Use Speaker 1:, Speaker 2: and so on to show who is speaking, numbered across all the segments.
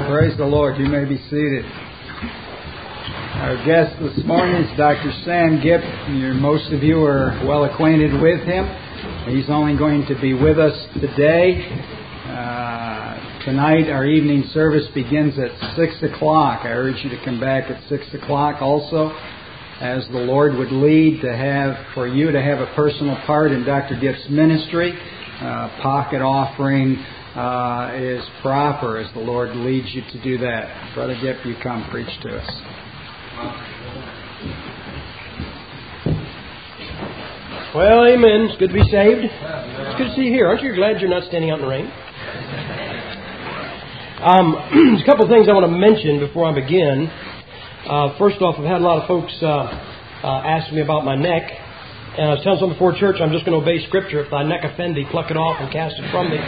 Speaker 1: Praise the Lord. You may be seated. Our guest this morning is Dr. Sam Gipp. Most of you are well acquainted with him. He's only going to be with us today. Tonight our evening service begins at 6 o'clock. I urge you to come back at 6 o'clock also, as the Lord would lead for you to have a personal part in Dr. Gipp's ministry. Pocket offering is proper as the Lord leads you to do that. Brother Gipp, you come preach to us.
Speaker 2: Well, amen. It's good to be saved. It's good to see you here. Aren't you glad you're not standing out in the rain? There's a couple of things I want to mention before I begin. First off, I've had a lot of folks ask me about my neck. And I was telling someone before church, I'm just going to obey Scripture. If thy neck offend thee, pluck it off and cast it from thee.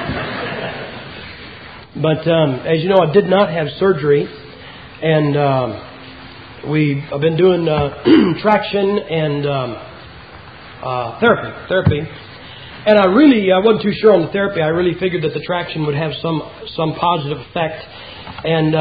Speaker 2: But as you know, I did not have surgery. And I've been doing traction and therapy. And I wasn't too sure on the therapy. I really figured that the traction would have some positive effect. And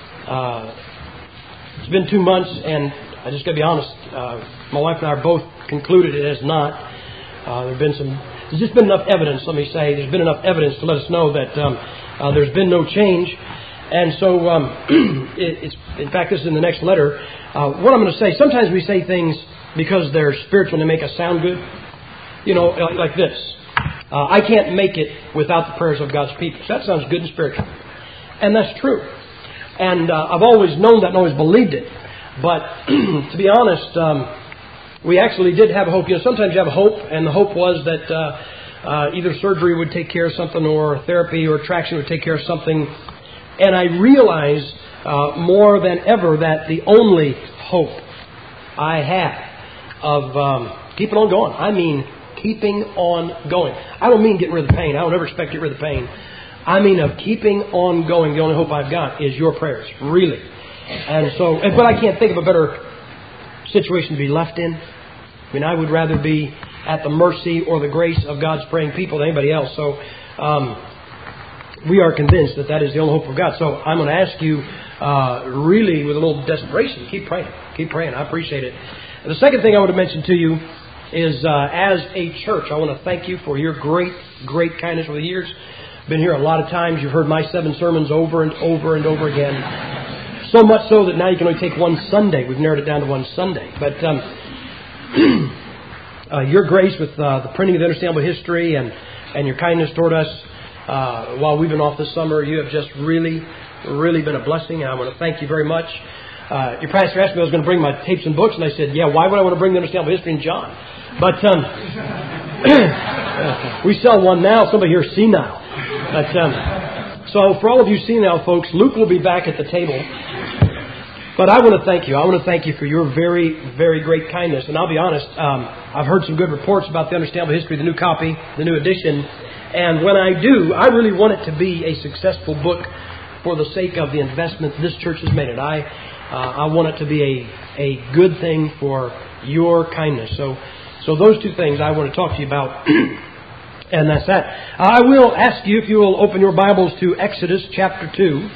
Speaker 2: it's been 2 months, and I just got to be honest. My wife and I are both concluded it has not. There's just been enough evidence. Let me say, there's been enough evidence to let us know that there's been no change. And so, in fact, this is in the next letter. What I'm going to say, sometimes we say things because they're spiritual and they make us sound good. You know, like this. I can't make it without the prayers of God's people. So that sounds good and spiritual. And that's true. And I've always known that and always believed it. But to be honest, we actually did have a hope. You know, sometimes you have a hope, and the hope was that either surgery would take care of something, or therapy or traction would take care of something. And I realize more than ever that the only hope I have of keeping on going. I mean keeping on going. I don't mean getting rid of the pain. I don't ever expect to get rid of the pain. I mean of keeping on going. The only hope I've got is your prayers, really. And so, but I can't think of a better situation to be left in. I mean, I would rather be at the mercy or the grace of God's praying people than anybody else. So, we are convinced that that is the only hope of God. So I'm going to ask you, really with a little desperation, keep praying. Keep praying. I appreciate it. And the second thing I want to mention to you is, as a church, I want to thank you for your great, great kindness over the years. I've been here a lot of times. You've heard my 7 sermons over and over and over again. So much so that now you can only take one Sunday. We've narrowed it down to one Sunday. But your grace with the printing of the Understandable History and your kindness toward us while we've been off this summer, you have just really, really been a blessing. And I want to thank you very much. Your pastor asked me if I was going to bring my tapes and books, and I said, yeah, why would I want to bring the Understandable History and John? But we sell one now. Somebody here is senile. But, so for all of you senile folks, Luke will be back at the table. But I want to thank you. I want to thank you for your very, very great kindness. And I'll be honest, I've heard some good reports about the Understandable History, the new copy, the new edition. And when I do, I really want it to be a successful book for the sake of the investment this church has made in it. I want it to be a good thing for your kindness. So those two things I want to talk to you about. And that's that. I will ask you if you will open your Bibles to Exodus chapter 2.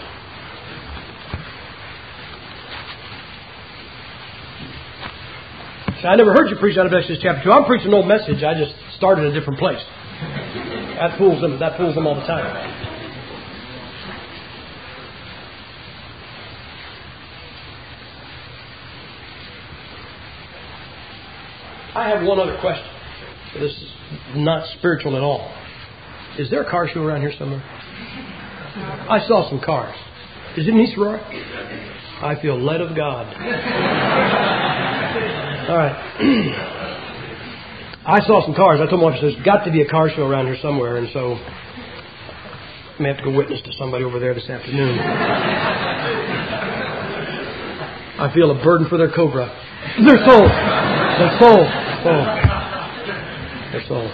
Speaker 2: I never heard you preach out of Exodus chapter 2. I'm preaching an old message. I just started in a different place. That fools them all the time. I have one other question. This is not spiritual at all. Is there a car show around here somewhere? I saw some cars. Is it in East Aurora? I feel led of God. All right. I saw some cars. I told my wife, there's got to be a car show around here somewhere, and so I may have to go witness to somebody over there this afternoon. I feel a burden for their Cobra. Their soul. Their soul. Their soul.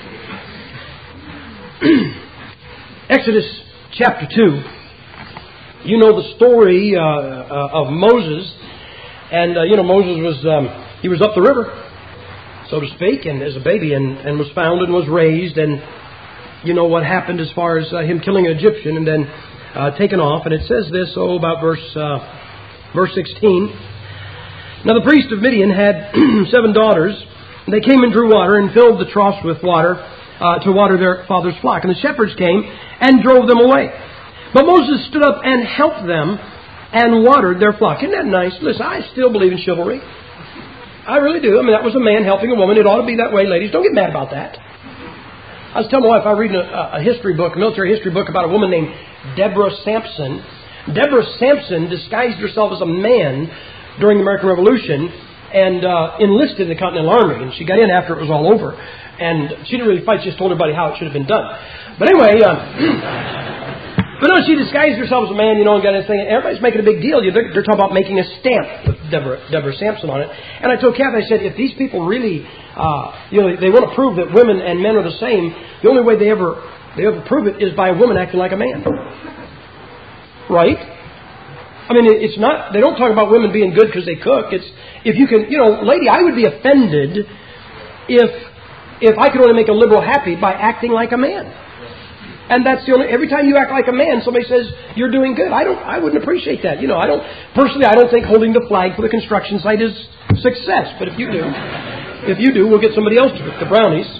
Speaker 2: Exodus chapter 2. You know the story of Moses. And, Moses was he was up the river, so to speak, and as a baby, and was found and was raised. And you know what happened as far as him killing an Egyptian. And then taken off. And it says this, about verse 16. Now the priest of Midian had 7 daughters. And they came and drew water and filled the troughs with water to water their father's flock. And the shepherds came and drove them away. But Moses stood up and helped them and watered their flock. Isn't that nice? Listen, I still believe in chivalry. I really do. I mean, that was a man helping a woman. It ought to be that way, ladies. Don't get mad about that. I was telling my wife, I read a history book, a military history book about a woman named Deborah Sampson. Deborah Sampson disguised herself as a man during the American Revolution and enlisted in the Continental Army. And she got in after it was all over. And she didn't really fight, she just told everybody how it should have been done. But anyway... But no, she disguised herself as a man, and got this thing. And everybody's making a big deal. They're talking about making a stamp with Deborah Sampson on it. And I told Kathy, I said, if these people really, they want to prove that women and men are the same, the only way they ever prove it is by a woman acting like a man. Right? I mean, it's not. They don't talk about women being good because they cook. It's if you can, lady, I would be offended if I could only make a liberal happy by acting like a man. And that's the only. Every time you act like a man, somebody says you're doing good. I wouldn't appreciate that. I don't think holding the flag for the construction site is success. But if you do, we'll get somebody else to cook the brownies.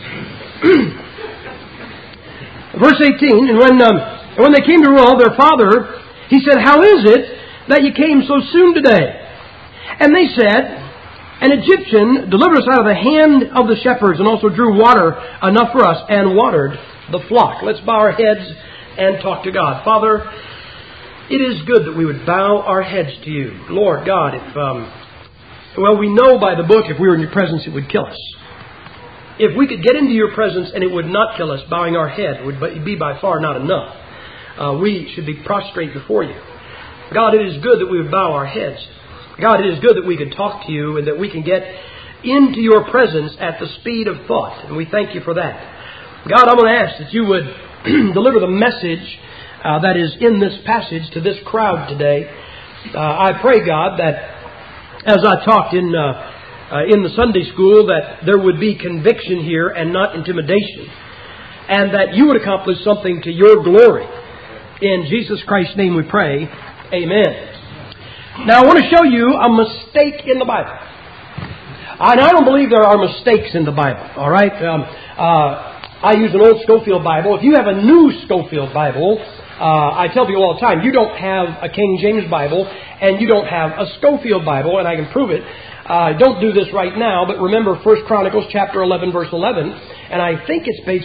Speaker 2: Verse 18. And when they came to Ruel, their father, he said, "How is it that you came so soon today?" And they said, "An Egyptian delivered us out of the hand of the shepherds, and also drew water enough for us, and watered the flock." Let's bow our heads and talk to God. Father, it is good that we would bow our heads to you. Lord God, we know by the book if we were in your presence it would kill us. If we could get into your presence and it would not kill us, bowing our head would be by far not enough. We should be prostrate before you. God, it is good that we would bow our heads. God, it is good that we could talk to you and that we can get into your presence at the speed of thought. And we thank you for that. God, I'm going to ask that you would deliver the message that is in this passage to this crowd today. I pray, God, that as I talked in the Sunday school, that there would be conviction here and not intimidation. And that you would accomplish something to your glory. In Jesus Christ's name we pray. Amen. Now I want to show you a mistake in the Bible. And I don't believe there are mistakes in the Bible. All right? I use an old Scofield Bible. If you have a new Scofield Bible, I tell people all the time, you don't have a King James Bible and you don't have a Scofield Bible, and I can prove it. Don't do this right now, but remember 1 Chronicles chapter 11, verse 11, and I think it's page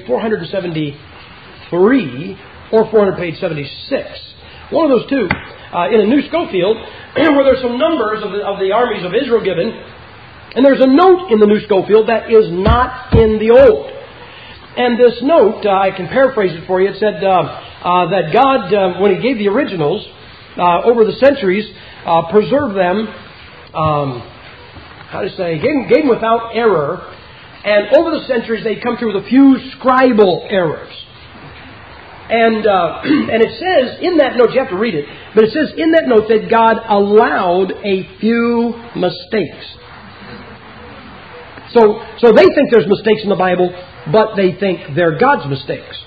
Speaker 2: 473 or page 76. One of those two. In a new Scofield, where there's some numbers of the armies of Israel given, and there's a note in the new Scofield that is not in the old. And this note, I can paraphrase it for you. It said that God, when He gave the originals over the centuries, preserved them. Gave them without error, and over the centuries they come through with a few scribal errors. And it says in that note, you have to read it, but it says in that note that God allowed a few mistakes. So they think there's mistakes in the Bible, but they think they're God's mistakes.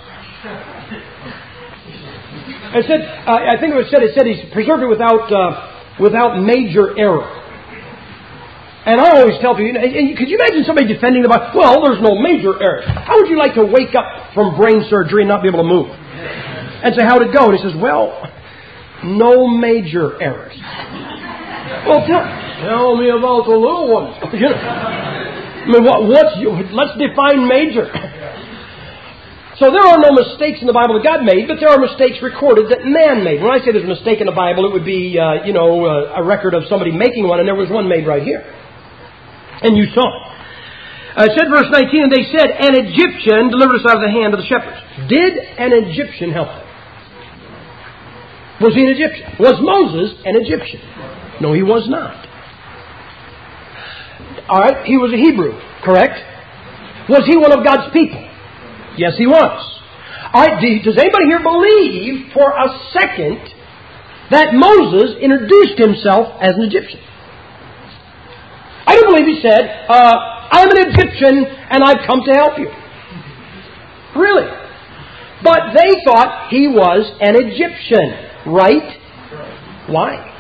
Speaker 2: It said, I think it said He's preserved it without major error. And I always tell people, could you imagine somebody defending the Bible? Well, there's no major error. How would you like to wake up from brain surgery and not be able to move? And say, how'd it go? And he says, well, no major errors. Well, tell me about the little ones. Let's define major. So there are no mistakes in the Bible that God made, but there are mistakes recorded that man made. When I say there's a mistake in the Bible, it would be, a record of somebody making one, and there was one made right here. And you saw it. It said, verse 19, and they said, an Egyptian delivered us out of the hand of the shepherds. Did an Egyptian help them? Was he an Egyptian? Was Moses an Egyptian? No, he was not. All right, he was a Hebrew, correct? Was he one of God's people? Yes, he was. All right, does anybody here believe for a second that Moses introduced himself as an Egyptian? I don't believe he said, I'm an Egyptian and I've come to help you. Really? But they thought he was an Egyptian. right? Why?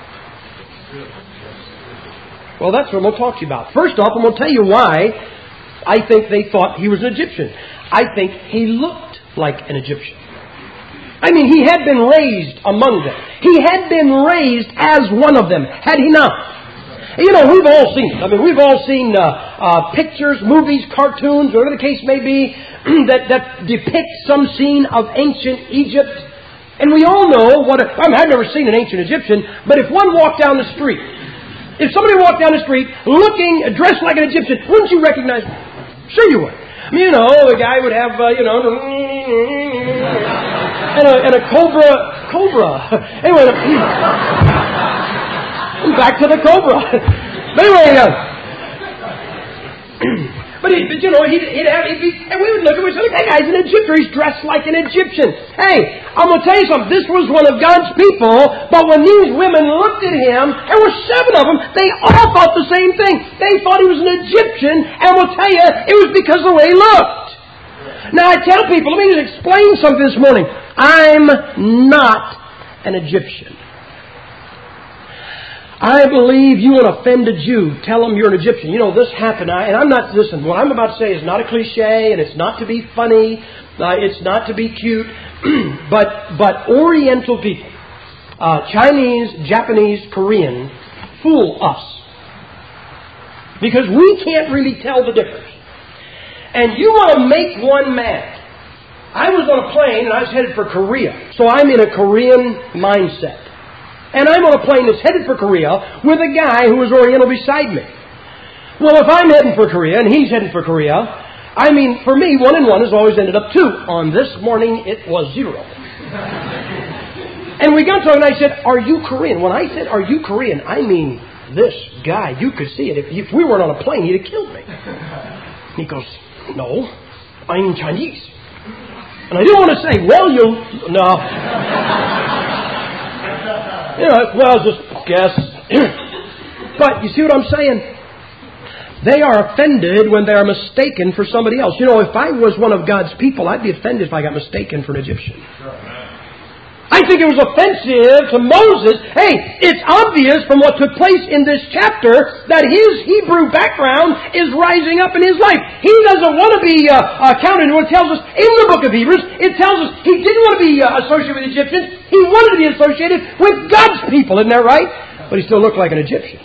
Speaker 2: Well, that's what I'm going to talk to you about. First off, I'm going to tell you why I think they thought he was an Egyptian. I think he looked like an Egyptian. I mean, he had been raised among them. He had been raised as one of them, had he not? You know, we've all seen it. I mean, we've all seen pictures, movies, cartoons, whatever the case may be, that depict some scene of ancient Egypt. And we all know I've never seen an ancient Egyptian, but if one walked down the street, if somebody walked down the street dressed like an Egyptian, wouldn't you recognize him? Sure you would. You know, the guy would have, and a cobra. Anyway, back to the cobra. But anyway, he'd be, and we would look at him and say, look, that guy's an Egyptian. He's dressed like an Egyptian. Hey, I'm going to tell you something. This was one of God's people, but when these women looked at him, there were 7 of them, they all thought the same thing. They thought he was an Egyptian, and we'll tell you, it was because of the way he looked. Now, I tell people, let me just explain something this morning. I'm not an Egyptian. I believe you want to offend a Jew, tell them you're an Egyptian. You know, this happened, and I'm not, listen, what I'm about to say is not a cliche, and it's not to be funny, it's not to be cute, but Oriental people, Chinese, Japanese, Korean, fool us. Because we can't really tell the difference. And you want to make one mad. I was on a plane and I was headed for Korea. So I'm in a Korean mindset. And I'm on a plane that's headed for Korea with a guy who was Oriental beside me. Well, if I'm heading for Korea and he's heading for Korea, I mean, for me, 1 and 1 has always ended up 2. On this morning, it was 0. And we got talking and I said, are you Korean? When I said, are you Korean, I mean, this guy, you could see it. If we weren't on a plane, he'd have killed me. And he goes, no, I'm Chinese. And I didn't want to say, well, no. Just guess. But you see what I'm saying? They are offended when they are mistaken for somebody else. You know, if I was one of God's people, I'd be offended if I got mistaken for an Egyptian. I think it was offensive to Moses. Hey, it's obvious from what took place in this chapter that his Hebrew background is rising up in his life. He doesn't want to be counted. What it tells us in the book of Hebrews, it tells us he didn't want to be associated with Egyptians. He wanted to be associated with God's people. Isn't that right? But he still looked like an Egyptian.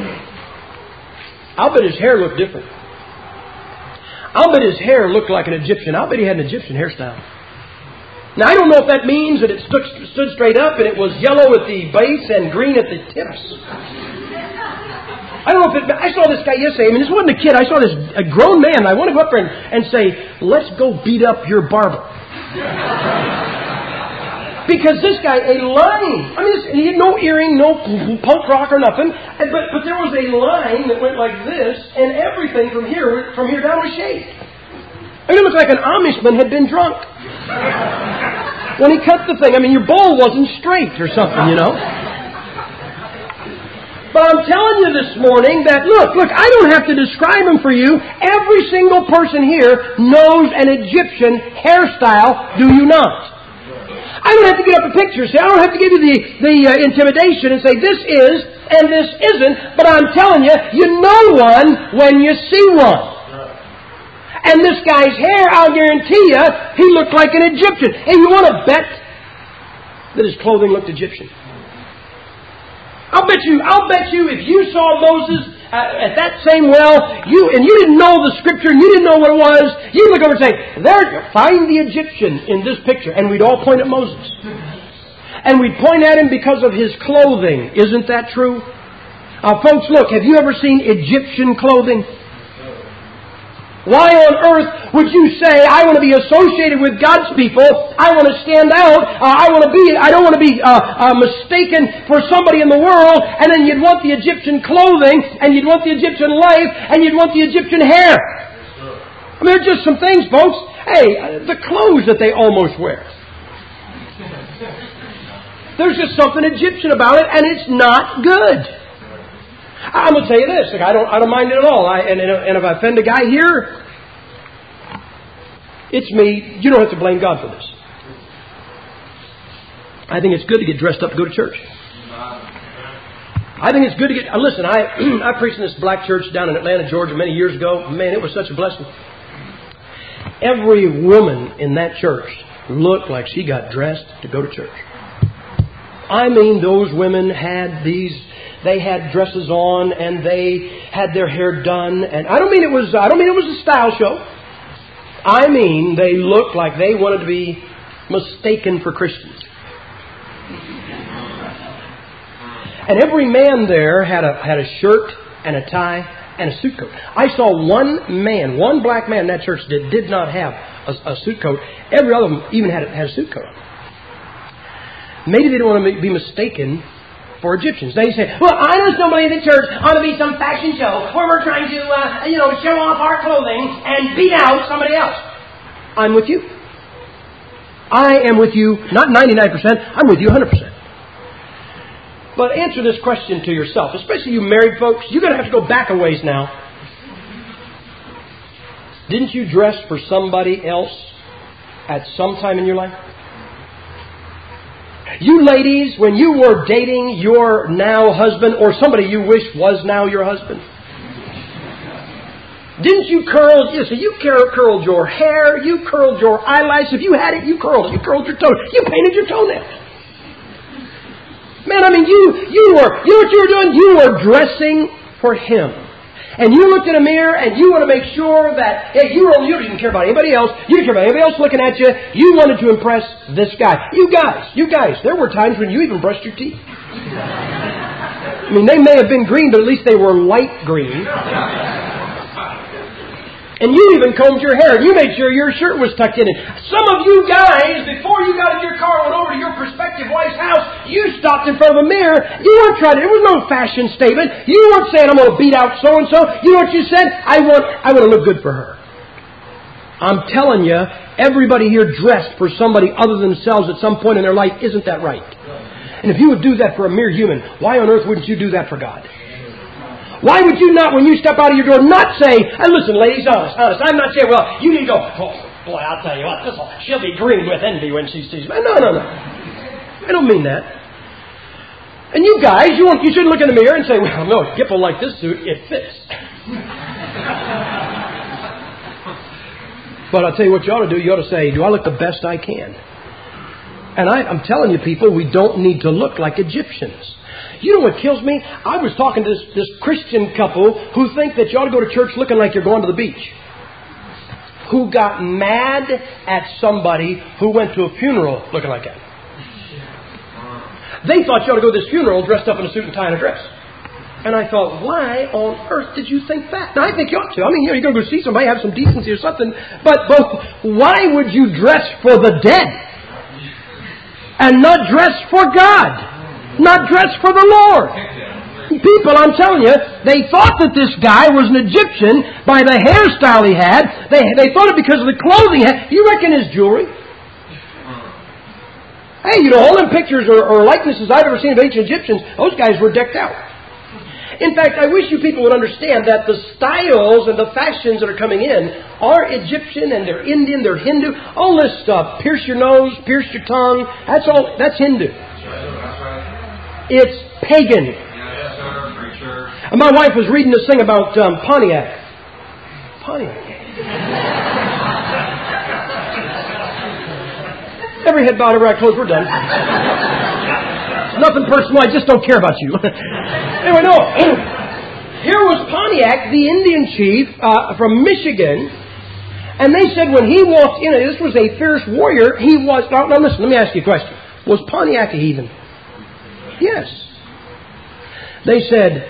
Speaker 2: I'll bet his hair looked different. I'll bet his hair looked like an Egyptian. I'll bet he had an Egyptian hairstyle. Now, I don't know if that means that it stood straight up and it was yellow at the base and green at the tips. I don't know if I saw this guy yesterday. I mean, this wasn't a kid. I saw a grown man. I want to go up there and say, let's go beat up your barber. Because this guy, a line. I mean, he had no earring, no punk rock or nothing. But there was a line that went like this, and everything from here down was shaved. I mean, it looked like an Amishman had been drunk. When he cut the thing, I mean, your bowl wasn't straight or something, you know. But I'm telling you this morning that, look, I don't have to describe him for you. Every single person here knows an Egyptian hairstyle, do you not? I don't have to get up a picture. See, I don't have to give you the intimidation and say this is and this isn't. But I'm telling you, you know one when you see one. And this guy's hair, I'll guarantee you, he looked like an Egyptian. And you want to bet that his clothing looked Egyptian? I'll bet you if you saw Moses at that same well, and you didn't know the scripture and you didn't know what it was, you'd look over and say, there, find the Egyptian in this picture. And we'd all point at Moses. And we'd point at him because of his clothing. Isn't that true? Folks, look, have you ever seen Egyptian clothing? Why on earth would you say, I want to be associated with God's people, I want to stand out, I don't want to be mistaken for somebody in the world, and then you'd want the Egyptian clothing, and you'd want the Egyptian life, and you'd want the Egyptian hair. I mean, there's just some things, folks. Hey, the clothes that they almost wear. There's just something Egyptian about it, and it's not good. I'm going to tell you this. I don't mind it at all. And if I offend a guy here, it's me. You don't have to blame God for this. I think it's good to get dressed up to go to church. I think it's good to get... Listen, I preached in this black church down in Atlanta, Georgia many years ago. Man, it was such a blessing. Every woman in that church looked like she got dressed to go to church. I mean, those women had they had dresses on and they had their hair done. And I don't mean it was a style show. I mean, they looked like they wanted to be mistaken for Christians. And every man there had a shirt and a tie and a suit coat. I saw one black man in that church that did not have a suit coat. Every other of them even had a suit coat on. Maybe they didn't want to be mistaken for Egyptians. They say, well, I know somebody in the church ought to be some fashion show where we're trying to, show off our clothing and beat out somebody else. I'm with you. I am with you, not 99%, I'm with you 100%. But answer this question to yourself, especially you married folks. You're going to have to go back a ways now. Didn't you dress for somebody else at some time in your life? You ladies, when you were dating your now husband or somebody you wish was now your husband, didn't you curl? You curled your hair, you curled your eyelashes. If you had it, you curled it. You curled your toenails. You painted your toenails. Man, I mean, you know what you were doing? You were dressing for him. And you looked in a mirror and you want to make sure that, hey, you didn't care about anybody else. You didn't care about anybody else looking at you. You wanted to impress this guy. You guys, there were times when you even brushed your teeth. I mean, they may have been green, but at least they were light green. And you even combed your hair. You made sure your shirt was tucked in. And some of you guys, before you got in your car and went over to your prospective wife's house, you stopped in front of a mirror. You weren't trying to... There was no fashion statement. You weren't saying, I'm going to beat out so-and-so. You know what you said? I want to look good for her. I'm telling you, everybody here dressed for somebody other than themselves at some point in their life. Isn't that right? And if you would do that for a mere human, why on earth wouldn't you do that for God? Why would you not, when you step out of your door, not say, hey, listen, ladies, honest, I'm not saying, well, you need to go, oh, boy, I'll tell you what, she'll be green with envy when she sees me. No. I don't mean that. And you guys, you shouldn't look in the mirror and say, well, no, Gip will like this suit, it fits. But I'll tell you what you ought to do. You ought to say, do I look the best I can? And I'm telling you, people, we don't need to look like Egyptians. You know what kills me? I was talking to this Christian couple who think that you ought to go to church looking like you're going to the beach. Who got mad at somebody who went to a funeral looking like that. They thought you ought to go to this funeral dressed up in a suit and tie and a dress. And I thought, why on earth did you think that? Now, I think you ought to. I mean, you're going to go see somebody, have some decency or something. But why would you dress for the dead? And not dress for God? Not dressed for the Lord. People, I'm telling you, they thought that this guy was an Egyptian by the hairstyle he had. They thought it because of the clothing he had. You reckon his jewelry? Hey, all them pictures or likenesses I've ever seen of ancient Egyptians, those guys were decked out. In fact, I wish you people would understand that the styles and the fashions that are coming in are Egyptian and they're Indian, they're Hindu. All this stuff, pierce your nose, pierce your tongue, that's Hindu. It's pagan. Yes, sir. And my wife was reading this thing about Pontiac. Every head bowed, every eye closed. We're done. Nothing personal. I just don't care about you. Anyway, no. Here was Pontiac, the Indian chief from Michigan. And they said when he walked in, this was a fierce warrior. He was... Now listen, let me ask you a question. Was Pontiac a heathen? Yes. They said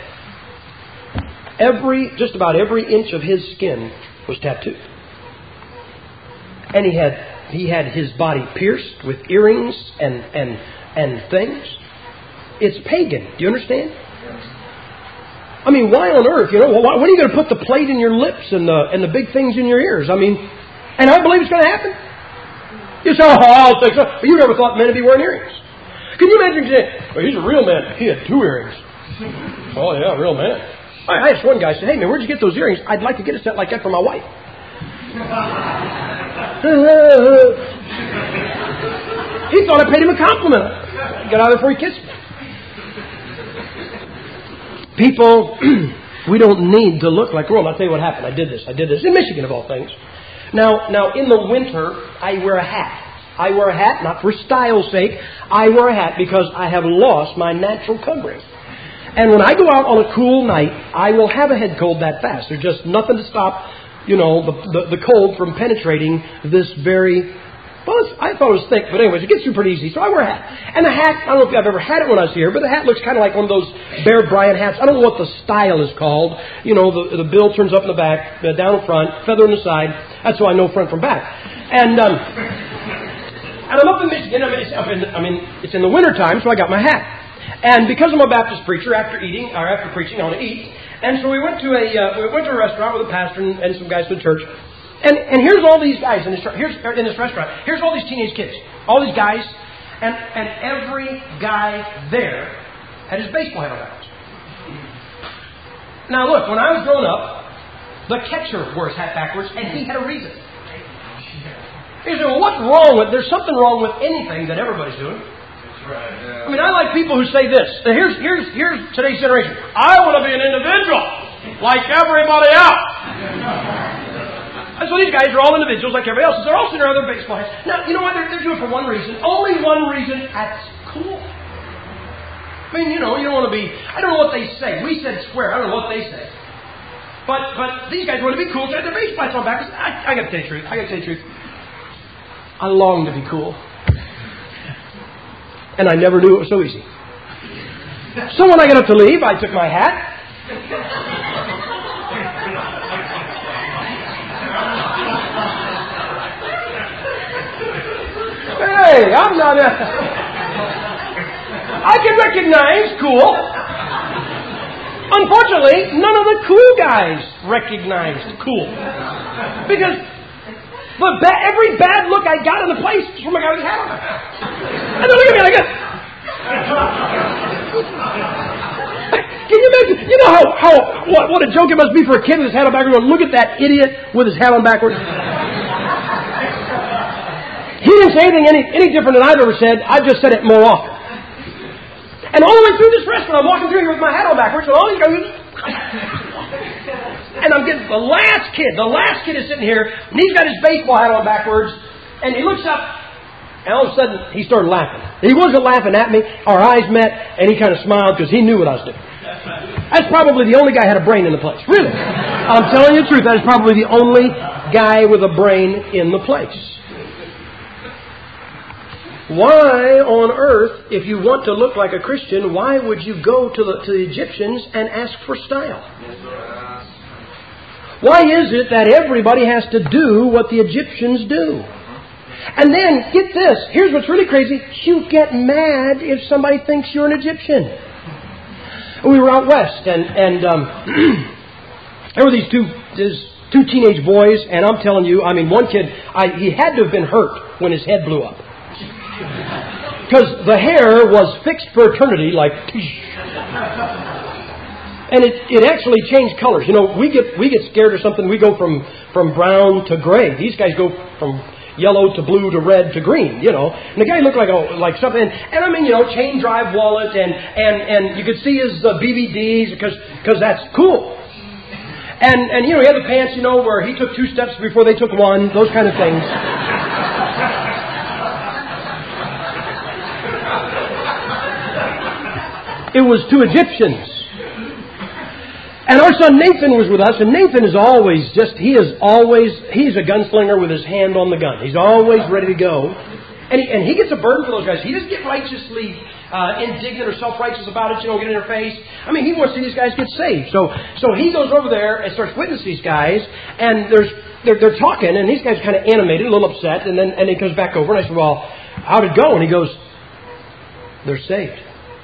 Speaker 2: just about every inch of his skin was tattooed. And he had his body pierced with earrings and things. It's pagan. Do you understand? I mean, why on earth? When are you going to put the plate in your lips and the big things in your ears? I mean, and I believe it's going to happen. You say, I'll take so. But you never thought men would be wearing earrings. Can you imagine saying, well, he's a real man. He had 2 earrings. Oh, yeah, real man. I asked one guy, I said, hey, man, where'd you get those earrings? I'd like to get a set like that for my wife. He thought I paid him a compliment. Get out of there before he kissed me. People, we don't need to look like the world. I'll tell you what happened. I did this in Michigan of all things. Now in the winter, I wear a hat. I wear a hat, not for style's sake. I wear a hat because I have lost my natural covering. And when I go out on a cool night, I will have a head cold that fast. There's just nothing to stop, the cold from penetrating this very... Well, I thought it was thick, but anyways, it gets through pretty easy. So I wear a hat. And the hat, I don't know if I've ever had it when I was here, but the hat looks kind of like one of those Bear Bryant hats. I don't know what the style is called. The bill turns up in the back, down in front, feather on the side. That's how I know front from back. And I'm up in Michigan. It's in the wintertime, so I got my hat. And because I'm a Baptist preacher, after preaching, I want to eat. And so we went to a restaurant with a pastor and some guys from the church. And here's all these guys in this restaurant. Here's all these teenage kids. All these guys. And every guy there had his baseball hat on backwards. Now look, when I was growing up, the catcher wore his hat backwards, and he had a reason. You say, well, what's wrong with... There's something wrong with anything that everybody's doing. That's right. Yeah. I like people who say this. Here's today's generation. I want to be an individual like everybody else. So these guys are all individuals like everybody else. They're all sitting around their baseball hats. Now, you know what? They're doing it for one reason. Only one reason. That's cool. You don't want to be... I don't know what they say. We said square. I don't know what they say. But these guys want to be cool. They have their baseball hats on backwards. I got to tell you the truth. I long to be cool. And I never knew it was so easy. So when I got up to leave, I took my hat. Hey, I'm not I can recognize cool. Unfortunately, none of the cool guys recognized cool. Because every bad look I got in the place was from a guy with his hat on. And they look at me like this. Can you imagine? You know what a joke it must be for a kid with his hat on backwards. Look at that idiot with his hat on backwards. He didn't say anything any different than I've ever said. I've just said it more often. And all the way through this restaurant, I'm walking through here with my hat on backwards, and all these guys... And I'm getting the last kid is sitting here, and he's got his baseball hat on backwards, and he looks up, and all of a sudden, he started laughing. He wasn't laughing at me. Our eyes met, and he kind of smiled because he knew what I was doing. That's probably the only guy who had a brain in the place. Really. I'm telling you the truth. That is probably the only guy with a brain in the place. Why on earth, if you want to look like a Christian, why would you go to the Egyptians and ask for style? Why is it that everybody has to do what the Egyptians do? And then, get this, here's what's really crazy. You get mad if somebody thinks you're an Egyptian. We were out west, and there wwere these two teenage boys, and I'm telling you, one kid, he had to have been hurt when his head blew up. Because the hair was fixed for eternity, like... And it actually changed colors. We get scared or something, we go from brown to gray. These guys go from yellow to blue to red to green, And the guy looked like something, and chain drive wallet, and you could see his BBDs, because that's cool. And he had the pants, where he took 2 steps before they took 1, those kind of things. It was 2 Egyptians. And our son Nathan was with us, and Nathan is always he's a gunslinger with his hand on the gun. He's always ready to go. And he gets a burden for those guys. He doesn't get righteously indignant or self-righteous about it, get in their face. He wants to see these guys get saved. So he goes over there and starts witnessing these guys, and they're talking, and these guys are kind of animated, a little upset, and then he comes back over, and I said, well, how'd it go? And he goes, they're saved.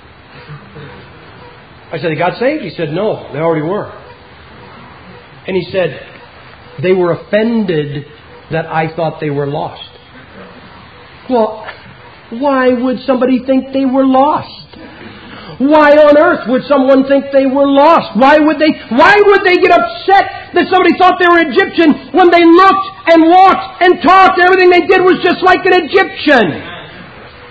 Speaker 2: I said, they got saved? He said, no, they already were. And he said, they were offended that I thought they were lost. Well, why would somebody think they were lost? Why on earth would someone think they were lost? Why would they get upset that somebody thought they were Egyptian when they looked and walked and talked? Everything they did was just like an Egyptian.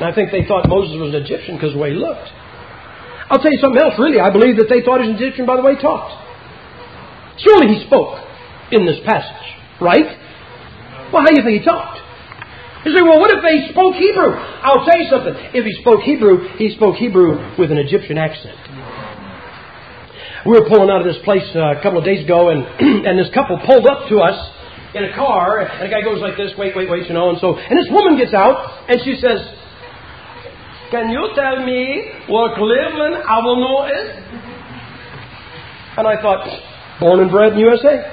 Speaker 2: And I think they thought Moses was an Egyptian because of the way he looked. I'll tell you something else, really. I believe that they thought he was an Egyptian by the way he talked. Surely he spoke in this passage, right? Well, how do you think he talked? You say, well, what if they spoke Hebrew? I'll tell you something. If he spoke Hebrew with an Egyptian accent. We were pulling out of this place a couple of days ago, and this couple pulled up to us in a car, and the guy goes like this, wait, and this woman gets out, and she says, "Can you tell me what Cleveland Avenue is?" And I thought, born and bred in USA?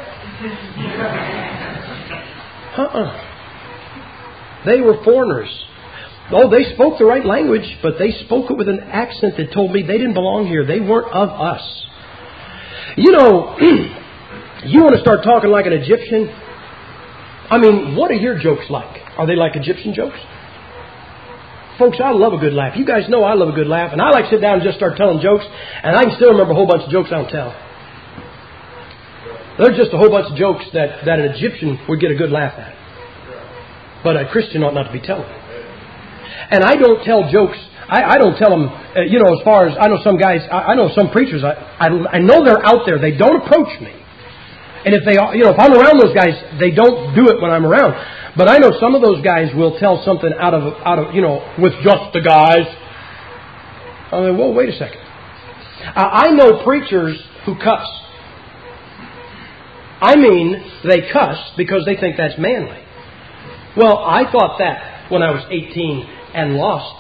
Speaker 2: They were foreigners. Oh, they spoke the right language, but they spoke it with an accent that told me they didn't belong here. They weren't of us. You know, you want to start talking like an Egyptian? I mean, what are your jokes like? Are they like Egyptian jokes? Folks, I love a good laugh. You guys know I love a good laugh. And I like to sit down and just start telling jokes. And I can still remember a whole bunch of jokes I don't tell. There's just a whole bunch of jokes that an Egyptian would get a good laugh at. But a Christian ought not to be telling. And I don't tell jokes. I don't tell them, as far as I know some guys, I know some preachers, I know they're out there. They don't approach me. And if if I'm around those guys, they don't do it when I'm around. But I know some of those guys will tell something out of with just the guys. I mean, well, wait a second. I know preachers who cuss. I mean, they cuss because they think that's manly. Well, I thought that when I was 18 and lost.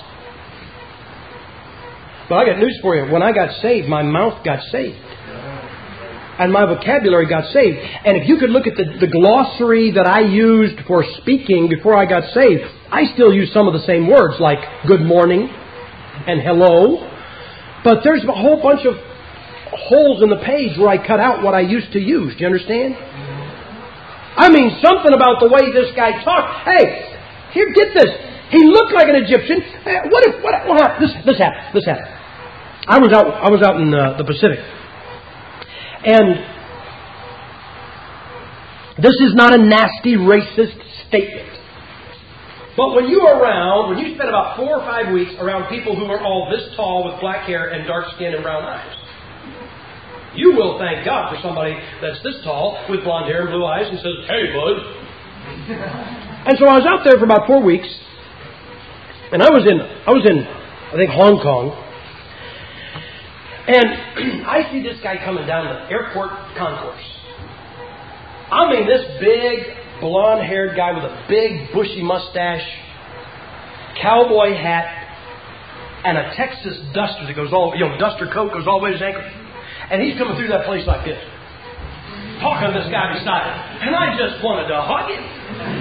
Speaker 2: But I got news for you. When I got saved, my mouth got saved. And my vocabulary got saved. And if you could look at the glossary that I used for speaking before I got saved, I still use some of the same words like good morning and hello. But there's a whole bunch of holes in the page where I cut out what I used to use. Do you understand? I mean, something about the way this guy talked. Hey, here, get this. He looked like an Egyptian. This happened. I was out in the Pacific. And this is not a nasty, racist statement. But when you spend about 4 or 5 weeks around people who are all this tall with black hair and dark skin and brown eyes, you will thank God for somebody that's this tall with blonde hair and blue eyes and says, "Hey, bud." And so I was out there for about 4 weeks, and I was in I think Hong Kong. And I see this guy coming down the airport concourse. I mean, this big, blonde-haired guy with a big, bushy mustache, cowboy hat, and a Texas duster that goes all, duster coat goes all the way to his ankles. And he's coming through that place like this, talking to this guy beside him. And I just wanted to hug him.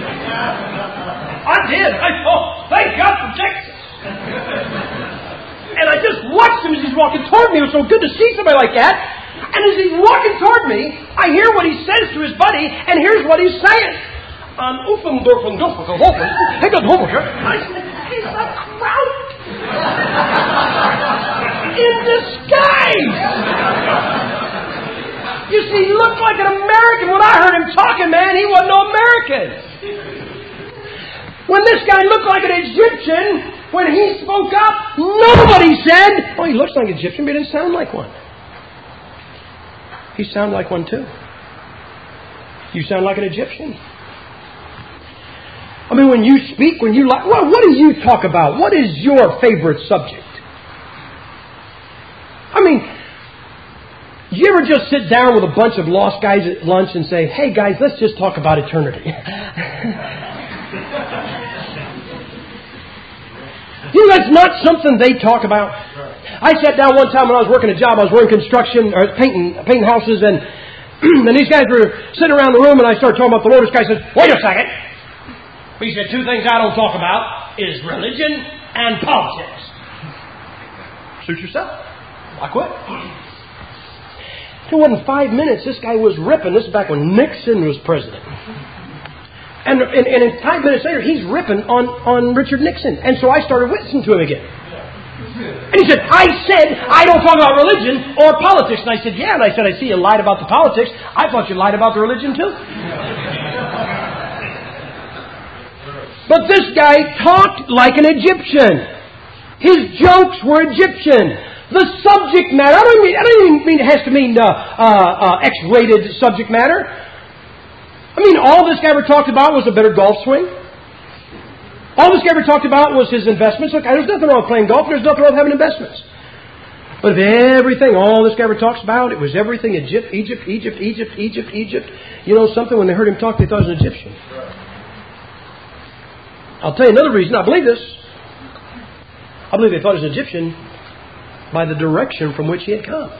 Speaker 2: I did. I thought, thank God for Texas. And I just watched him as he's walking toward me. It was so good to see somebody like that. And as he's walking toward me, I hear what he says to his buddy, and here's what he's saying. He's a Kraut in disguise. You see, he looked like an American. When I heard him talking, man, he wasn't no American. When this guy looked like an Egyptian, when he spoke up, nobody said, "Oh, he looks like an Egyptian, but he didn't sound like one." He sounded like one too. You sound like an Egyptian. I mean, when you speak, what do you talk about? What is your favorite subject? I mean, you ever just sit down with a bunch of lost guys at lunch and say, "Hey guys, let's just talk about eternity." That's not something they talk about. I sat down one time when I was working a job. I was working construction or painting houses, and these guys were sitting around the room, and I started talking about the Lord. This guy said, "Wait a second." He said, "2 things I don't talk about is religion and politics." Suit yourself. I quit. It wasn't 5 minutes. This guy was ripping. This is back when Nixon was president. And in 5 minutes later, he's ripping on Richard Nixon. And so I started listening to him again. And he said, "I said I don't talk about religion or politics." And I said, "Yeah." And I said, "I see you lied about the politics. I thought you lied about the religion too." But this guy talked like an Egyptian. His jokes were Egyptian. The subject matter, I don't even mean it has to mean X-rated subject matter. I mean, all this guy ever talked about was a better golf swing. All this guy ever talked about was his investments. Look, there's nothing wrong with playing golf. There's nothing wrong with having investments. But if everything, all this guy ever talks about, it was everything Egypt. You know something? When they heard him talk, they thought he was an Egyptian. I'll tell you another reason. I believe this. I believe they thought he was an Egyptian by the direction from which he had come.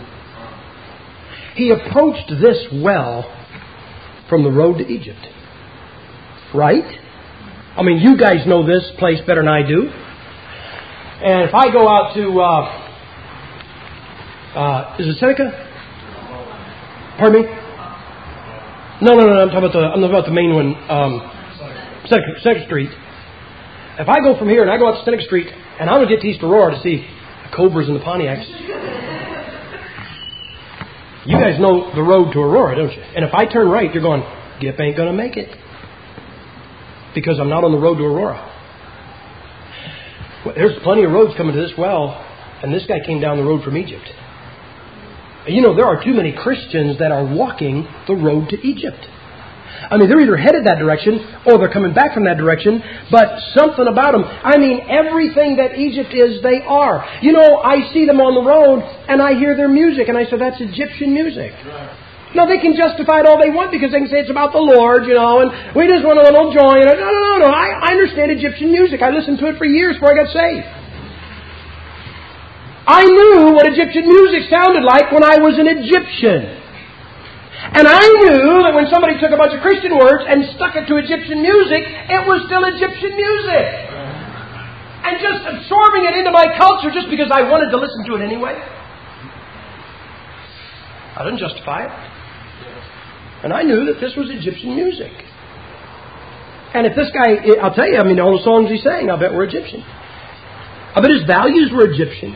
Speaker 2: He approached this well from the road to Egypt. Right? I mean, you guys know this place better than I do. And if I go out to, is it Seneca? Pardon me? No, I'm talking about the main one, Seneca Street. If I go from here and I go out to Seneca Street and I'm going to get to East Aurora to see the Cobras and the Pontiacs, you guys know the road to Aurora, don't you? And if I turn right, you're going, Gip ain't going to make it. Because I'm not on the road to Aurora. Well, there's plenty of roads coming to this well, and this guy came down the road from Egypt. You know, there are too many Christians that are walking the road to Egypt. I mean, they're either headed that direction or they're coming back from that direction, but something about them. I mean, everything that Egypt is, they are. You know, I see them on the road and I hear their music and I say, that's Egyptian music. No, they can justify it all they want because they can say it's about the Lord, you know, and we just want a little joy. No. I understand Egyptian music. I listened to it for years before I got saved. I knew what Egyptian music sounded like when I was an Egyptian. And I knew that when somebody took a bunch of Christian words and stuck it to Egyptian music, it was still Egyptian music. And just absorbing it into my culture just because I wanted to listen to it anyway. I didn't justify it. And I knew that this was Egyptian music. And if this guy, I'll tell you, I mean, all the songs he sang, I bet were Egyptian. I bet his values were Egyptian.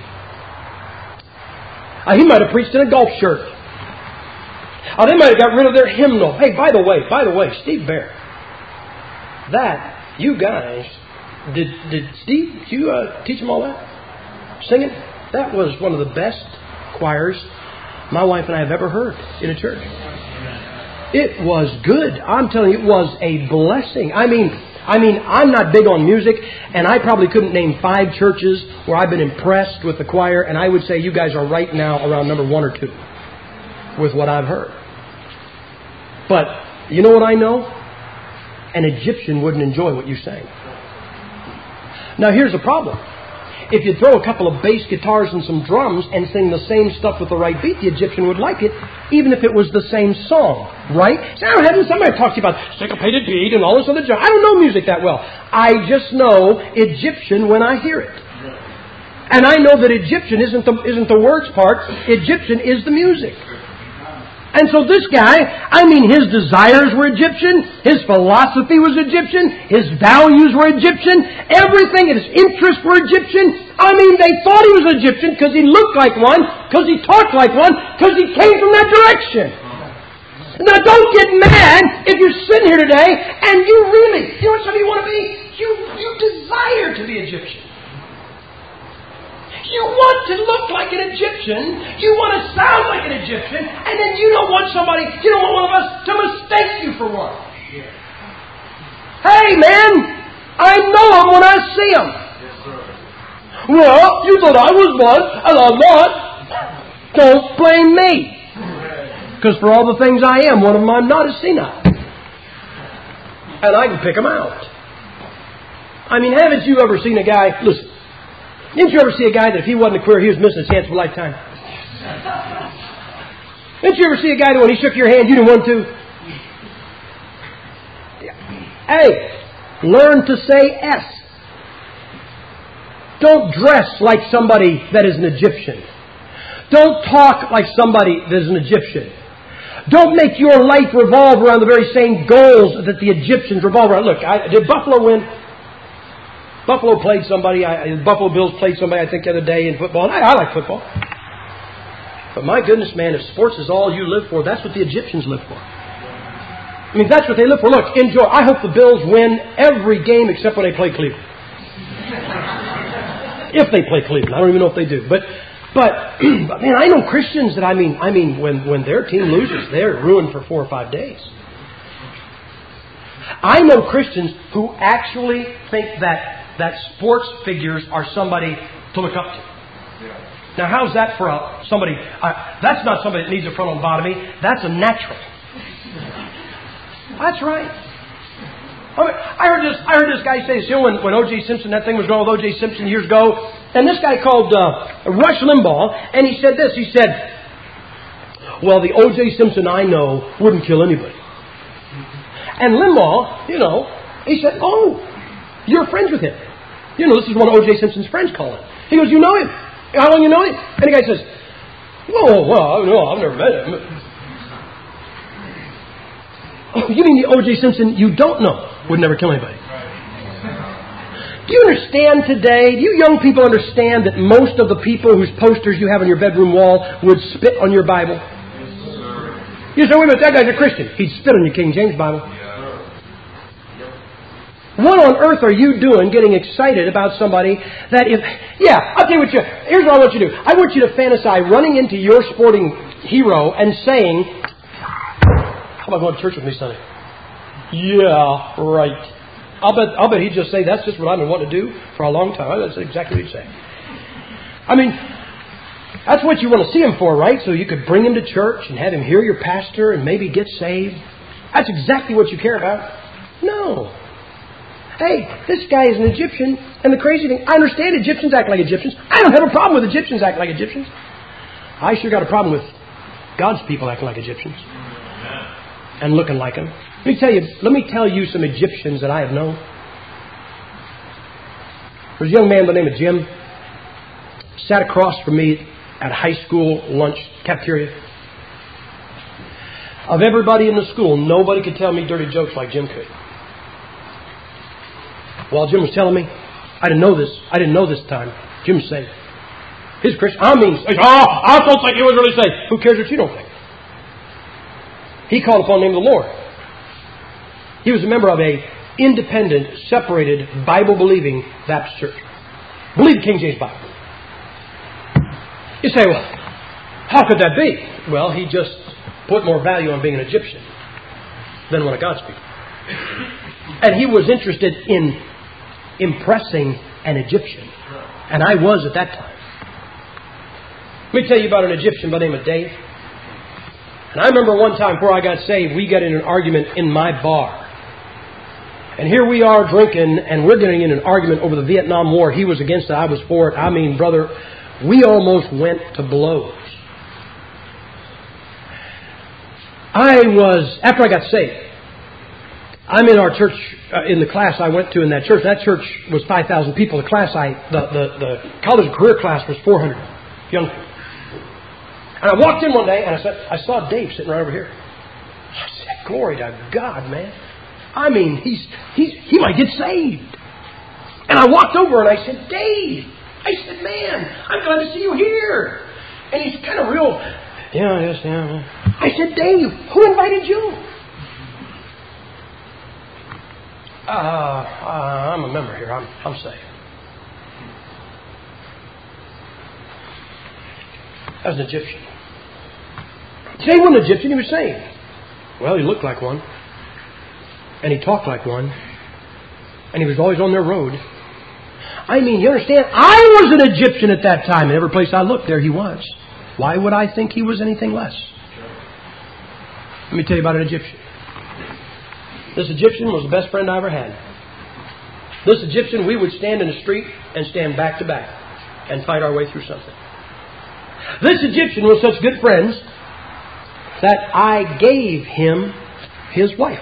Speaker 2: He might have preached in a golf shirt. They might have got rid of their hymnal. Hey, by the way, Steve Bear. That, you guys, did Steve, did you teach them all that? Singing? That was one of the best choirs my wife and I have ever heard in a church. It was good. I'm telling you, it was a blessing. I mean, I'm not big on music, and I probably couldn't name 5 churches where I've been impressed with the choir, and I would say you guys are right now around number 1 or 2 with what I've heard. But you know what I know? An Egyptian wouldn't enjoy what you sang. Now here's the problem. If you throw a couple of bass guitars and some drums and sing the same stuff with the right beat, the Egyptian would like it, even if it was the same song, right? So having somebody talk to you about syncopated beat and all this other junk. I don't know music that well. I just know Egyptian when I hear it. And I know that Egyptian isn't the words part. Egyptian is the music. And so this guy, his desires were Egyptian, his philosophy was Egyptian, his values were Egyptian, everything, his interests were Egyptian. They thought he was Egyptian because he looked like one, because he talked like one, because he came from that direction. Now don't get mad if you're sitting here today and you really, you know what some of you want to be? You desire to be Egyptian. You want to look like an Egyptian. You want to sound like an Egyptian. And then you don't want one of us to mistake you for one. Hey, man, I know them when I see them. Well, you thought I was one, and I'm not. Don't blame me. Because for all the things I am, one of them I'm not is senile. And I can pick them out. Haven't you ever seen a guy... Listen. Didn't you ever see a guy that if he wasn't a queer, he was missing a chance for a lifetime? Didn't you ever see a guy that when he shook your hand, you didn't want to? Hey, learn to say S. Don't dress like somebody that is an Egyptian. Don't talk like somebody that is an Egyptian. Don't make your life revolve around the very same goals that the Egyptians revolve around. Look, did Buffalo win? Buffalo played somebody. Buffalo Bills played somebody, I think, the other day in football. And I like football. But my goodness, man, if sports is all you live for, that's what the Egyptians live for. That's what they live for. Look, enjoy. I hope the Bills win every game except when they play Cleveland. If they play Cleveland. I don't even know if they do. But man, I know Christians that I mean when their team loses, they're ruined for 4 or 5 days. I know Christians who actually think that sports figures are somebody to look up to. Now, how's that for somebody? That's not somebody that needs a frontal lobotomy. That's a natural. That's right. I heard this guy say this, when O.J. Simpson, that thing was going with O.J. Simpson years ago, and this guy called Rush Limbaugh, and he said this. He said, well, the O.J. Simpson I know wouldn't kill anybody. And Limbaugh, he said, oh, you're friends with him. This is one of O.J. Simpson's friends calling. He goes, you know him? How long you know him? And the guy says, well, no, I've never met him. Oh, you mean the O.J. Simpson you don't know would never kill anybody? Do you understand today, do you young people understand that most of the people whose posters you have on your bedroom wall would spit on your Bible? You say, wait a minute, that guy's a Christian. He'd spit on your King James Bible. What on earth are you doing getting excited about somebody that I'll tell you here's what I want you to do. I want you to fantasize running into your sporting hero and saying, how about going to church with me Sunday? Yeah, right. I'll bet he'd just say, that's just what I've been wanting to do for a long time. That's exactly what he'd say. I mean, that's what you want to see him for, right? So you could bring him to church and have him hear your pastor and maybe get saved. That's exactly what you care about. No. Hey, this guy is an Egyptian, and the crazy thing, I understand Egyptians act like Egyptians. I don't have a problem with Egyptians acting like Egyptians. I sure got a problem with God's people acting like Egyptians and looking like them. Let me tell you some Egyptians that I have known. There was a young man by the name of Jim, sat across from me at a high school lunch cafeteria. Of everybody in the school, nobody could tell me dirty jokes like Jim could. While Jim was telling me, I didn't know this time. Jim was saying, he's a Christian. I don't think he was really saved. Who cares what you don't think? He called upon the name of the Lord. He was a member of a independent, separated, Bible-believing Baptist church. Believed King James Bible. You say, well, how could that be? Well, he just put more value on being an Egyptian than one of God's people. And he was interested in impressing an Egyptian. And I was at that time. Let me tell you about an Egyptian by the name of Dave. And I remember one time before I got saved, we got in an argument in my bar. And here we are drinking, and we're getting in an argument over the Vietnam War. He was against it, I was for it. I mean, brother, we almost went to blows. After I got saved, I'm in our church, in the class I went to in that church. That church was 5,000 people. The college and career class was 400 young people. And I walked in one day and I saw Dave sitting right over here. I said, glory to God, man. I mean, he might get saved. And I walked over and I said, Dave. I said, man, I'm glad to see you here. And he's kind of real, yeah. I said, Dave, who invited you? I'm a member here. I'm saved. I was an Egyptian. He wasn't an Egyptian, he was saved. Well, he looked like one. And he talked like one. And he was always on their road. I mean, you understand? I was an Egyptian at that time. And every place I looked, there he was. Why would I think he was anything less? Let me tell you about an Egyptian. This Egyptian was the best friend I ever had. This Egyptian, we would stand in the street and stand back to back and fight our way through something. This Egyptian was such good friends that I gave him his wife.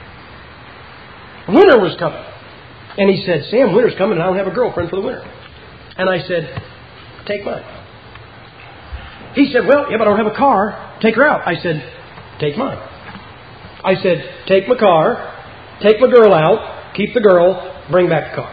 Speaker 2: Winter was coming. And he said, Sam, winter's coming and I don't have a girlfriend for the winter. And I said, take mine. He said, well, yeah, but I don't have a car. Take her out. I said, take mine. I said, take my car, take my girl out, keep the girl, bring back the car.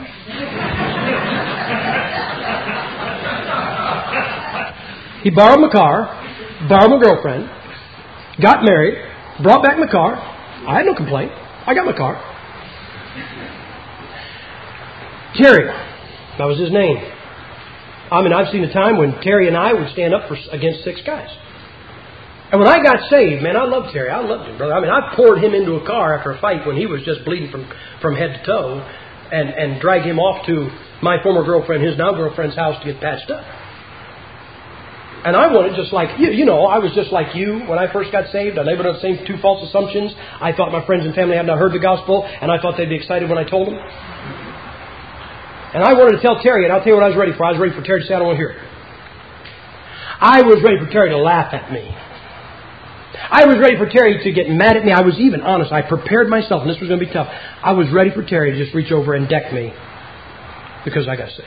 Speaker 2: He borrowed my car, borrowed my girlfriend, got married, brought back my car. I had no complaint. I got my car. Jerry, that was his name. I've seen a time when Terry and I would stand up against 6 guys. And when I got saved, man, I loved Terry. I loved him, brother. I poured him into a car after a fight when he was just bleeding from head to toe and dragged him off to my former girlfriend, his now girlfriend's house to get patched up. And I wanted just like you. I was just like you when I first got saved. I labored on the same 2 false assumptions. I thought my friends and family had not heard the gospel, and I thought they'd be excited when I told them. And I wanted to tell Terry, and I'll tell you what I was ready for. I was ready for Terry to say, I don't want to hear it. I was ready for Terry to laugh at me. I was ready for Terry to get mad at me. I was even honest. I prepared myself, and this was going to be tough. I was ready for Terry to just reach over and deck me because I got saved.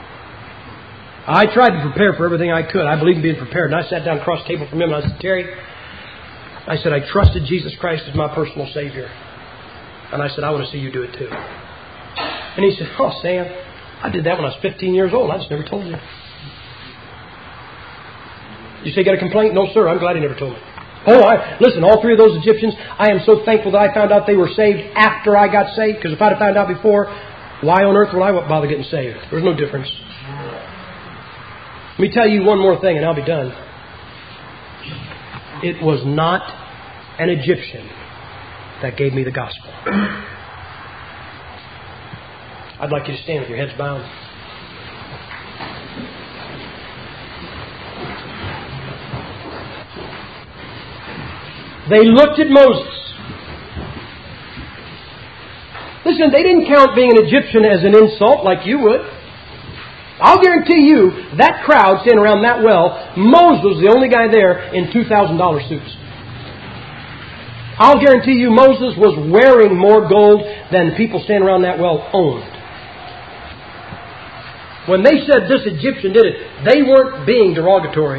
Speaker 2: I tried to prepare for everything I could. I believe in being prepared. And I sat down across the table from him, and I said, Terry, I said, I trusted Jesus Christ as my personal Savior. And I said, I want to see you do it too. And he said, oh, Sam, I did that when I was 15 years old. I just never told you. You say you got a complaint? No, sir. I'm glad he never told me. Listen, all 3 of those Egyptians, I am so thankful that I found out they were saved after I got saved. Because if I'd have found out before, why on earth would I bother getting saved? There's no difference. Let me tell you one more thing and I'll be done. It was not an Egyptian that gave me the gospel. I'd like you to stand with your heads bowed. They looked at Moses. Listen, they didn't count being an Egyptian as an insult like you would. I'll guarantee you, that crowd standing around that well, Moses was the only guy there in $2,000 suits. I'll guarantee you Moses was wearing more gold than people standing around that well owned. When they said this Egyptian did it, they weren't being derogatory.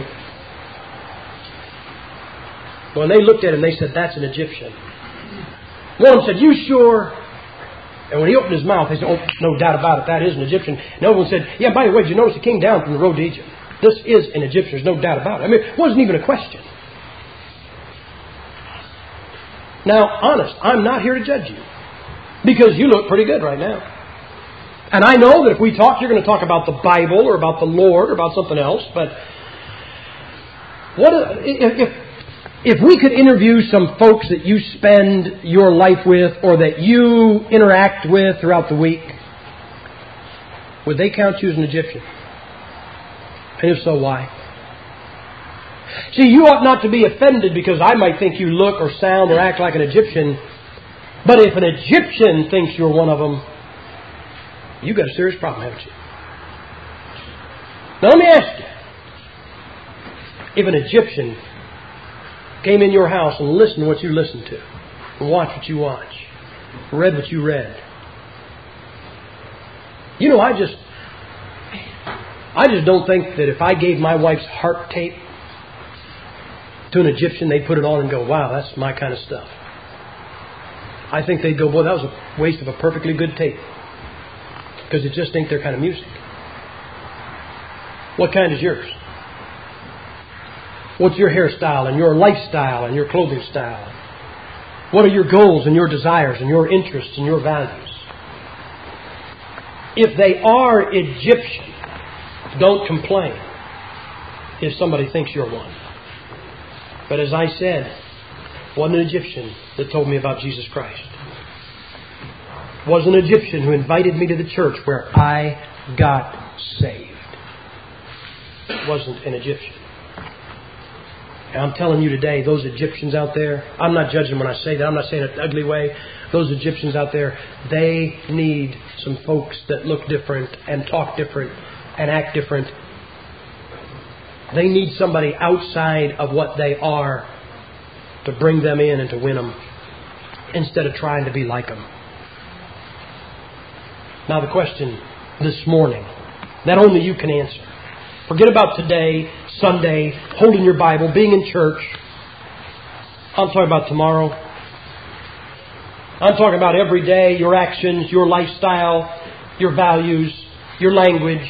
Speaker 2: When they looked at him, they said, that's an Egyptian. One of them said, you sure? And when he opened his mouth, they said, oh, no doubt about it, that is an Egyptian. And the other one said, yeah, by the way, did you notice he came down from the road to Egypt? This is an Egyptian, there's no doubt about it. I mean, it wasn't even a question. Now, honest, I'm not here to judge you. Because you look pretty good right now. And I know that if we talk, you're going to talk about the Bible or about the Lord or about something else. But if we could interview some folks that you spend your life with or that you interact with throughout the week, would they count you as an Egyptian? And if so, why? See, you ought not to be offended because I might think you look or sound or act like an Egyptian. But if an Egyptian thinks you're one of them, you've got a serious problem, haven't you? Now let me ask you. If an Egyptian came in your house and listened to what you listened to, and watched what you watched, read what you read. You know, I just don't think that if I gave my wife's heart tape to an Egyptian, they'd put it on and go, wow, that's my kind of stuff. I think they'd go, boy, that was a waste of a perfectly good tape. Because it just ain't their kind of music. What kind is yours? What's your hairstyle and your lifestyle and your clothing style? What are your goals and your desires and your interests and your values? If they are Egyptian, don't complain if somebody thinks you're one. But as I said, it wasn't an Egyptian that told me about Jesus Christ. It was an Egyptian who invited me to the church where I got saved. It wasn't an Egyptian. And I'm telling you today, those Egyptians out there, I'm not judging when I say that. I'm not saying it in an ugly way. Those Egyptians out there, they need some folks that look different and talk different and act different. They need somebody outside of what they are to bring them in and to win them instead of trying to be like them. Now the question this morning that only you can answer. Forget about today, Sunday, holding your Bible, being in church. I'm talking about tomorrow. I'm talking about every day, your actions, your lifestyle, your values, your language.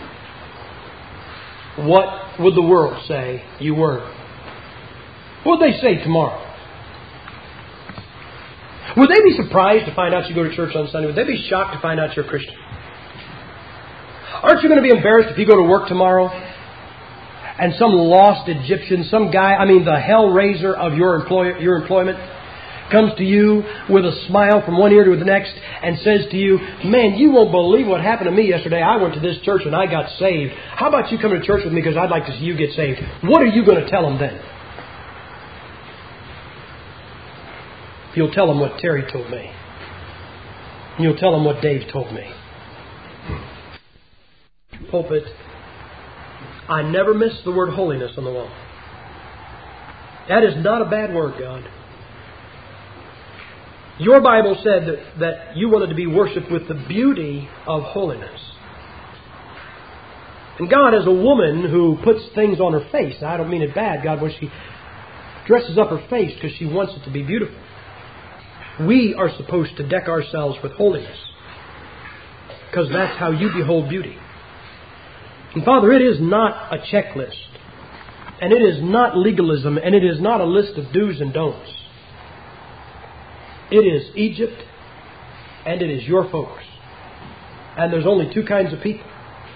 Speaker 2: What would the world say you were? What would they say tomorrow? Would they be surprised to find out you go to church on Sunday? Would they be shocked to find out you're a Christian? Aren't you going to be embarrassed if you go to work tomorrow and some lost Egyptian, some guy, the hellraiser of your employment, comes to you with a smile from one ear to the next and says to you, man, you won't believe what happened to me yesterday. I went to this church and I got saved. How about you come to church with me because I'd like to see you get saved? What are you going to tell him then? You'll tell him what Terry told me. You'll tell him what Dave told me. Pulpit, I never miss the word holiness on the wall. That is not a bad word, God. Your Bible said that you wanted to be worshipped with the beauty of holiness. And God, as a woman who puts things on her face, I don't mean it bad, God, when she dresses up her face because she wants it to be beautiful. We are supposed to deck ourselves with holiness because that's how you behold beauty. And Father, it is not a checklist, and it is not legalism, and it is not a list of do's and don'ts. It is Egypt, and it is your folks. And there's only two kinds of people.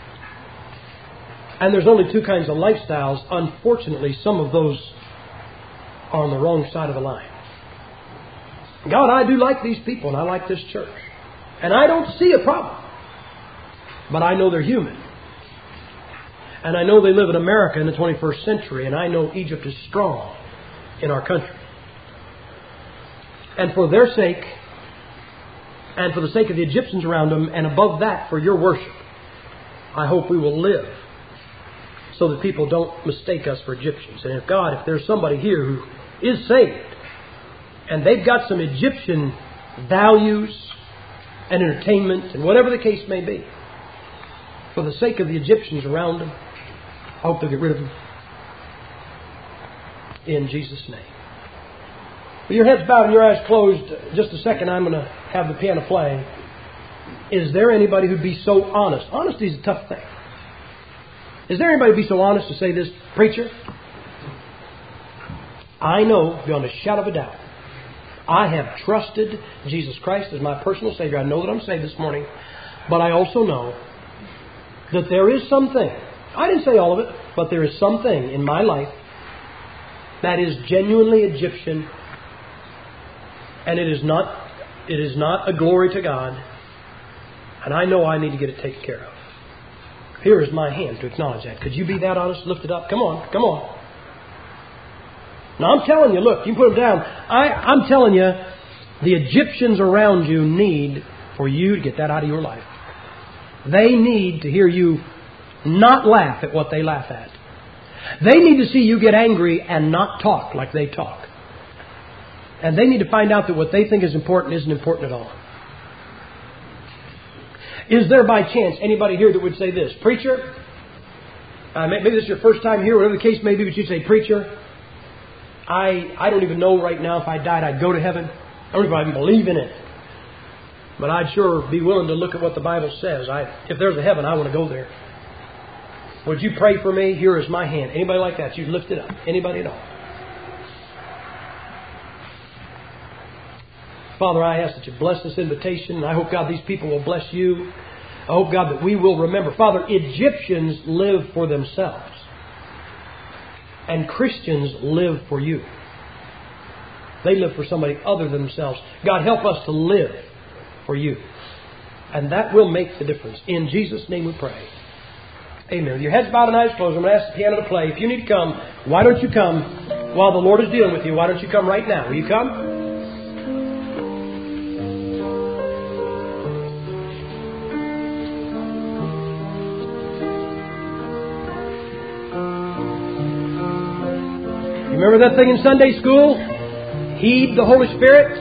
Speaker 2: And there's only two kinds of lifestyles. Unfortunately, some of those are on the wrong side of the line. God, I do like these people, and I like this church. And I don't see a problem. But I know they're human. And I know they live in America in the 21st century, and I know Egypt is strong in our country. And for their sake, and for the sake of the Egyptians around them, and above that, for your worship, I hope we will live so that people don't mistake us for Egyptians. And if there's somebody here who is saved, and they've got some Egyptian values and entertainment, and whatever the case may be, for the sake of the Egyptians around them, I hope they'll get rid of them. In Jesus' name. With your heads bowed and your eyes closed, just a second, I'm going to have the piano play. Is there anybody who'd be so honest? Honesty is a tough thing. Is there anybody who'd be so honest to say this, preacher? I know, beyond a shadow of a doubt, I have trusted Jesus Christ as my personal Savior. I know that I'm saved this morning. But I also know that there is something, I didn't say all of it, but there is something in my life that is genuinely Egyptian, and it is not a glory to God, and I know I need to get it taken care of. Here is my hand to acknowledge that. Could you be that honest? Lift it up. Come on, come on. Now I'm telling you, look, you put them down. I'm telling you, the Egyptians around you need for you to get that out of your life. They need to hear you not laugh at what they laugh at. They need to see you get angry and not talk like they talk. And they need to find out that what they think is important isn't important at all. Is there by chance anybody here that would say this? Preacher, maybe this is your first time here, whatever the case may be, but you'd say, preacher, I don't even know right now if I died I'd go to heaven. I don't even believe in it. But I'd sure be willing to look at what the Bible says. If there's a heaven, I want to go there. Would you pray for me? Here is my hand. Anybody like that? You'd lift it up. Anybody at all? Father, I ask that you bless this invitation. And I hope, God, these people will bless you. I hope, God, that we will remember. Father, Egyptians live for themselves. And Christians live for you. They live for somebody other than themselves. God, help us to live for you. And that will make the difference. In Jesus' name we pray. Amen. With your heads bowed and eyes closed, I'm going to ask the piano to play. If you need to come, why don't you come while the Lord is dealing with you? Why don't you come right now? Will you come? Remember that thing in Sunday school? Heed the Holy Spirit.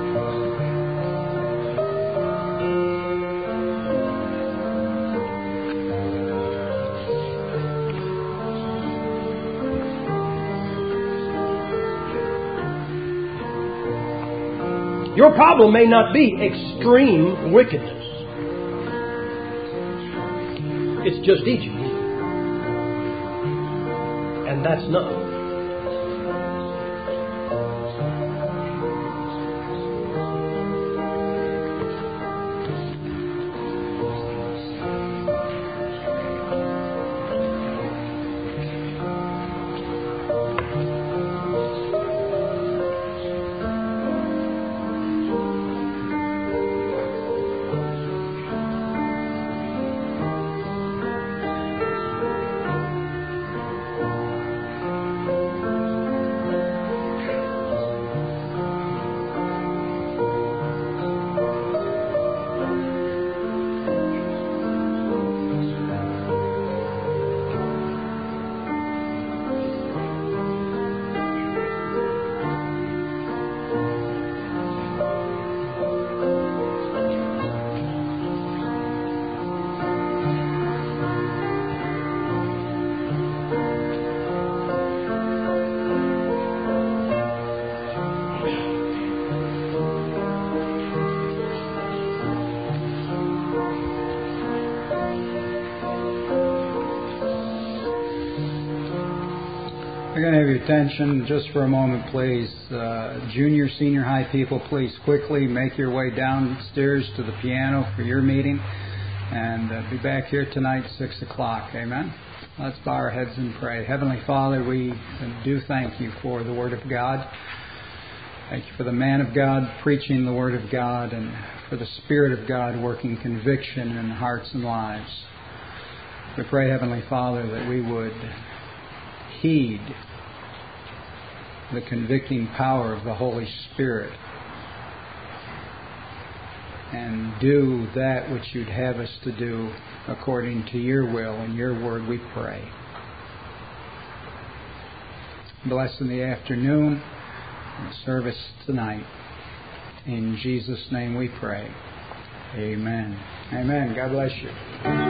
Speaker 2: Your problem may not be extreme wickedness. It's just Egypt. And that's nothing.
Speaker 1: going to have your attention just for a moment, please. Junior, senior high people, please quickly make your way downstairs to the piano for your meeting. And be back here tonight, 6 o'clock. Amen? Let's bow our heads and pray. Heavenly Father, we do thank you for the Word of God. Thank you for the man of God preaching the Word of God, and for the Spirit of God working conviction in hearts and lives. We pray, Heavenly Father, that we would heed the convicting power of the Holy Spirit and do that which you'd have us to do according to your will and your word, we pray. Bless in the afternoon and service tonight. In Jesus' name we pray. Amen. Amen. God bless you.